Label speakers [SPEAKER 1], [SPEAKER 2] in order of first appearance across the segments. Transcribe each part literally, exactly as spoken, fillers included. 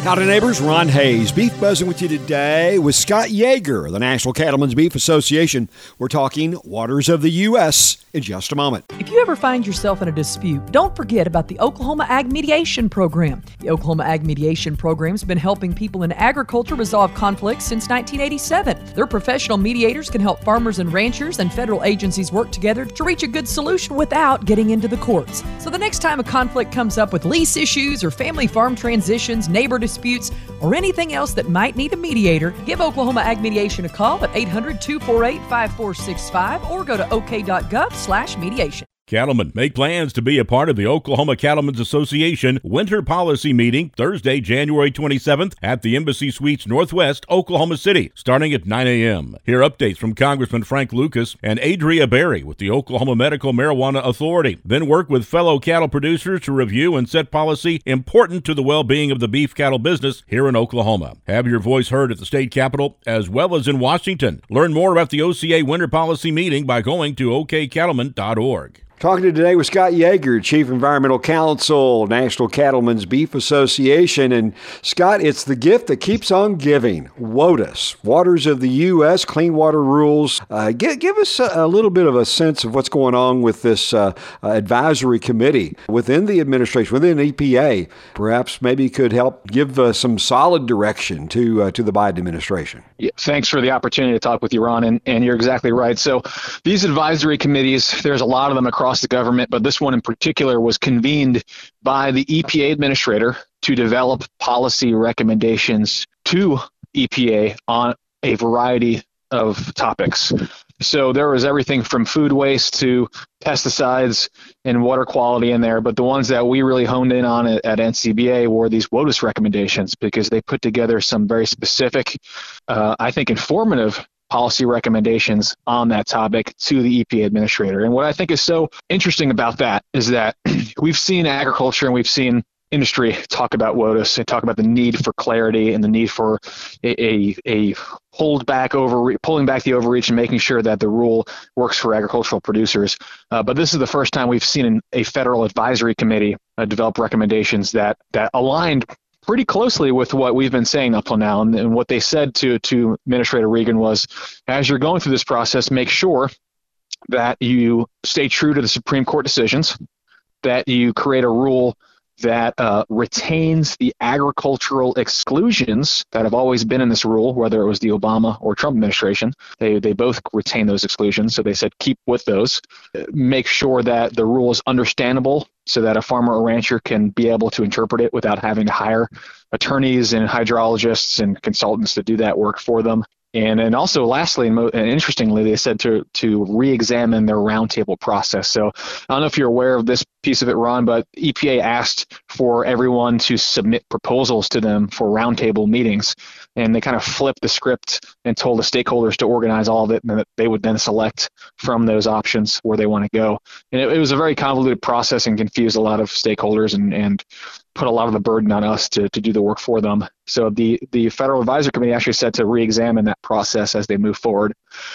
[SPEAKER 1] Howdy, neighbors. Ron Hayes, Beef Buzzing with you today with Scott Yeager of the National Cattlemen's Beef Association. We're talking waters of the U S in just a moment.
[SPEAKER 2] If you ever find yourself in a dispute, don't forget about the Oklahoma Ag Mediation Program. The Oklahoma Ag Mediation Program has been helping people in agriculture resolve conflicts since nineteen eighty-seven. Their professional mediators can help farmers and ranchers and federal agencies work together to reach a good solution without getting into the courts. So the next time a conflict comes up with lease issues or family farm transitions, neighbor disputes, or anything else that might need a mediator, give Oklahoma Ag Mediation a call at eight hundred, two four eight, five four six five or go to o k dot gov slash mediation.
[SPEAKER 3] Cattlemen, make plans to be a part of the Oklahoma Cattlemen's Association Winter Policy Meeting Thursday, January twenty-seventh at the Embassy Suites Northwest, Oklahoma City, starting at nine a.m. Hear updates from Congressman Frank Lucas and Adria Berry with the Oklahoma Medical Marijuana Authority. Then work with fellow cattle producers to review and set policy important to the well-being of the beef cattle business here in Oklahoma. Have your voice heard at the state capitol as well as in Washington. Learn more about the O C A Winter Policy Meeting by going to o k cattlemen dot org.
[SPEAKER 1] Talking to today with Scott Yeager, Chief Environmental Counsel, National Cattlemen's Beef Association. And Scott, it's the gift that keeps on giving. WOTUS, Waters of the U S, Clean Water Rules. Uh, give, give us a, a little bit of a sense of what's going on with this uh, uh, advisory committee within the administration, within E P A. Perhaps maybe could help give uh, some solid direction to uh, to the Biden administration.
[SPEAKER 4] Yeah, thanks for the opportunity to talk with you, Ron, and, and you're exactly right. So these advisory committees, there's a lot of them across the government, but this one in particular was convened by the E P A administrator to develop policy recommendations to E P A on a variety of topics. So there was everything from food waste to pesticides and water quality in there, but the ones that we really honed in on at, at N C B A were these WOTUS recommendations, because they put together some very specific, uh, I think informative policy recommendations on that topic to the E P A administrator. And what I think is so interesting about that is that we've seen agriculture and we've seen industry talk about WOTUS and talk about the need for clarity and the need for a, a, a hold back over pulling back the overreach and making sure that the rule works for agricultural producers. Uh, but this is the first time we've seen an, a federal advisory committee uh, develop recommendations that that aligned pretty closely with what we've been saying up till now. And, and what they said to, to Administrator Regan was, as you're going through this process, make sure that you stay true to the Supreme Court decisions, that you create a rule that uh, retains the agricultural exclusions that have always been in this rule, whether it was the Obama or Trump administration. They they both retain those exclusions, so they said keep with those. Make sure that the rule is understandable so that a farmer or rancher can be able to interpret it without having to hire attorneys and hydrologists and consultants to do that work for them. And and also, lastly, and, mo- and interestingly, they said to to re-examine their roundtable process. So I don't know if you're aware of this piece of it, Ron, but E P A asked for everyone to submit proposals to them for roundtable meetings. And they kind of flipped the script and told the stakeholders to organize all of it, and that they would then select from those options where they want to go. And it, it was a very convoluted process and confused a lot of stakeholders and, and put a lot of the burden on us to, to do the work for them. So the, the Federal Advisory Committee actually said to re-examine that process as they move forward.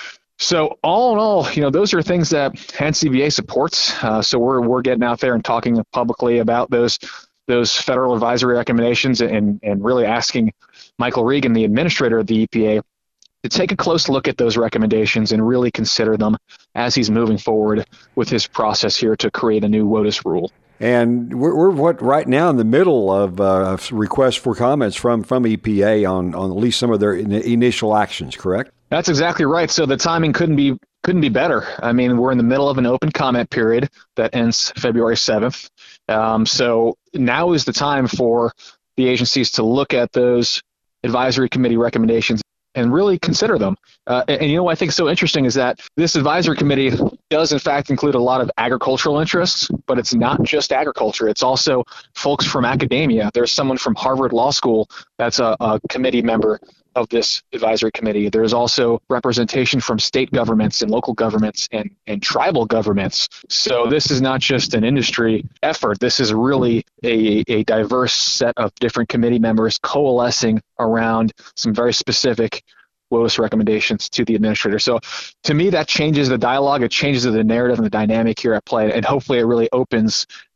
[SPEAKER 4] So all in all, you know, those are things that N C B A supports. Uh, so we're we're getting out there and talking publicly about those those federal advisory recommendations and, and really asking Michael Regan, the administrator of the E P A, to take a close look at those recommendations and really consider them as he's moving forward with his process here to create a new WOTUS rule.
[SPEAKER 1] And we're, we're what right now in the middle of uh, requests for comments from, from E P A on, on at least some of their in, initial actions, correct?
[SPEAKER 4] That's exactly right. So the timing couldn't be couldn't be better. I mean, we're in the middle of an open comment period that ends February seventh. Um, so now is the time for the agencies to look at those advisory committee recommendations and really consider them. Uh, and, and you know what I think is so interesting is that this advisory committee does in fact include a lot of agricultural interests, but it's not just agriculture. It's also folks from academia. There's someone from Harvard Law School that's a, a committee member of this advisory committee. There's also representation from state governments and local governments and, and tribal governments. So this is not just an industry effort. This is really a, a diverse set of different committee members coalescing around some very specific WOTUS recommendations to the administrator. So to me, that changes the dialogue. It changes the narrative and the dynamic here at play. And hopefully it really opens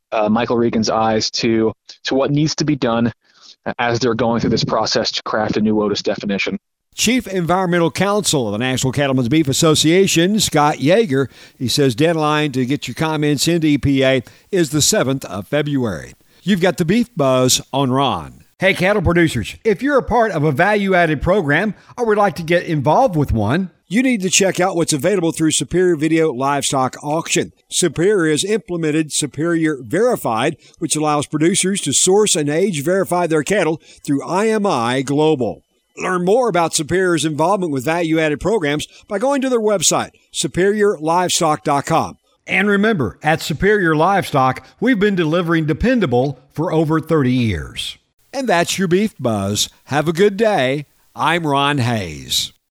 [SPEAKER 4] uh, Michael Regan's eyes to to what needs to be done as they're going through this process to craft a new WOTUS definition.
[SPEAKER 1] Chief Environmental Counsel of the National Cattlemen's Beef Association, Scott Yeager, he says deadline to get your comments into E P A is the seventh of February. You've got the Beef Buzz on Ron. Hey, cattle producers, if you're a part of a value-added program or would like to get involved with one, you need to check out what's available through Superior Video Livestock Auction. Superior has implemented Superior Verified, which allows producers to source and age verify their cattle through I M I Global. Learn more about Superior's involvement with value-added programs by going to their website, superior livestock dot com. And remember, at Superior Livestock, we've been delivering dependable for over thirty years. And that's your Beef Buzz. Have a good day. I'm Ron Hayes.